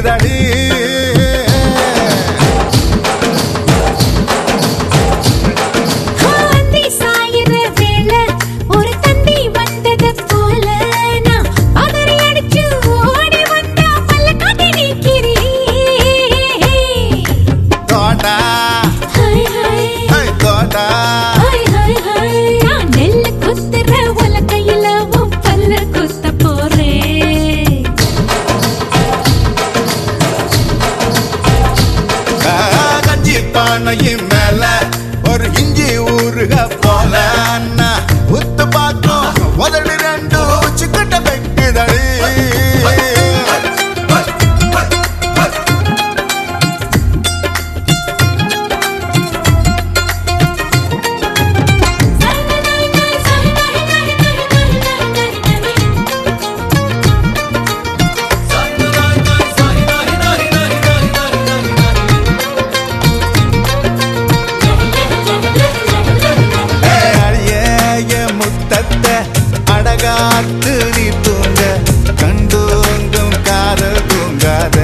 வைக்குதடி மேல ஒரு இஞ்சி ஊருக போல உத்து பார்த்தோம் உதடு ரெண்டு உச்சிக்கிட்ட வைக்குதடி அடகாத்து நீ தூங்க கண்டூங்கும் காதல் தூங்காத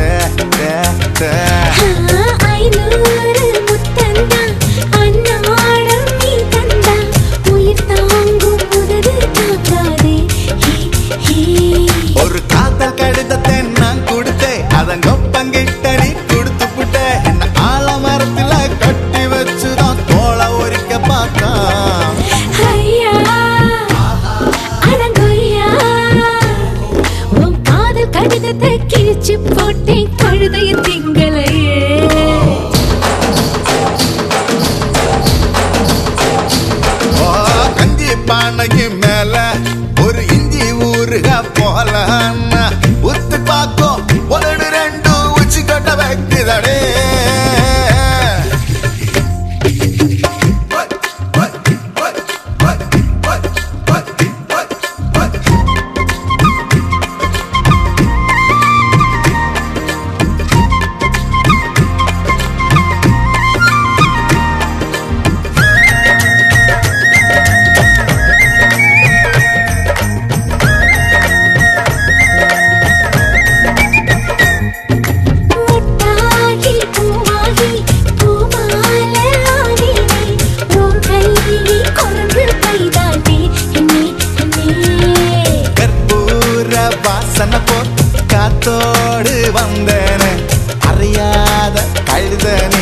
ஒரு காதல் கடிதத்தை நான் கொடுத்தேன் அதன் கொப்பங்கிட்ட நீ கொடுத்து புட்ட என்ன ஆலமரத்துல கட்டி வச்சுதான் தோளை ஒரிக்க பார்த்தான் கடிதத்தை கிழிச்சு போட்டேன் கழுதைய திங்களையே கஞ்சி பானைக்கு மேல ஒரு இஞ்சி ஊருக போல உத்து பார்க்கும் உதடு ரெண்டு உச்சி கட்ட வைக்குதடே காத்தோடு வந்தேன அறியாத கழுத